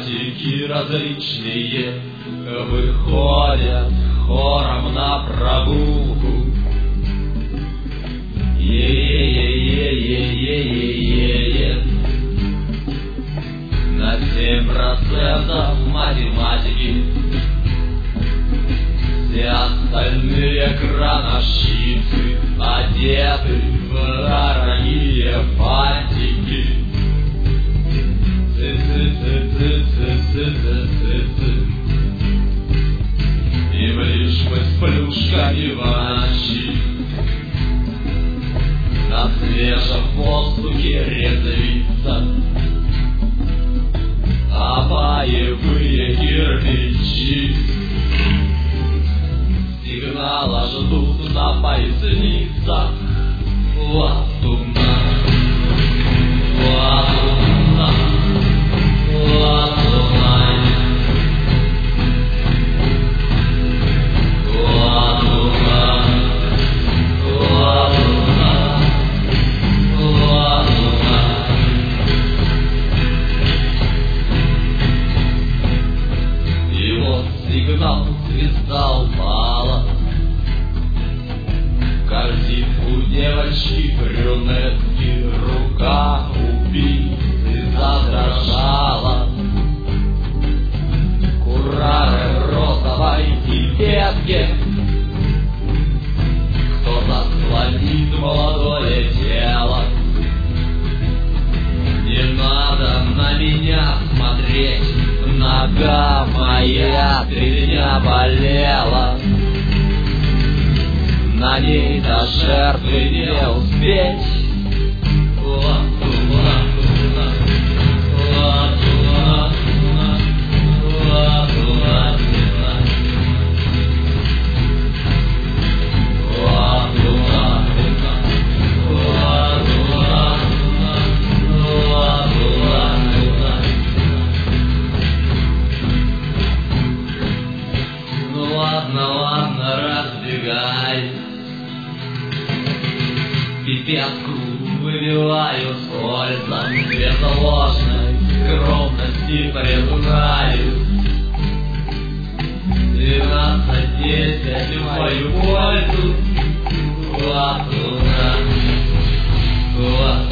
математики различные выходят хором на прогулку. Е-е-е-е-е-е-е-е. На 7% математики. Все остальные крановщицы одеты в дорогие фантики. Им лишь мы с плюшками в ночи на свежем воздухе резвиться, а боевые кирпичи сигнала ждут на поясницах. Латуна, латуна, латуна, латуна, латуна, латуна. И вот сигнал, звезда упала. Картинку девочки брюнетки, рука убийцы задрожала. Курары розовой пипетки, кто-то склонит молодое тело. Не надо на меня смотреть, нога моя 3 дня болела. На ней до жертвы не успеть. Латуна, латуна, латуна, ладно, разбегай. Пипетку выбиваю с пользом, без ложной скромности признаюсь. 12-10 в мою пользу. Латуна, латуна.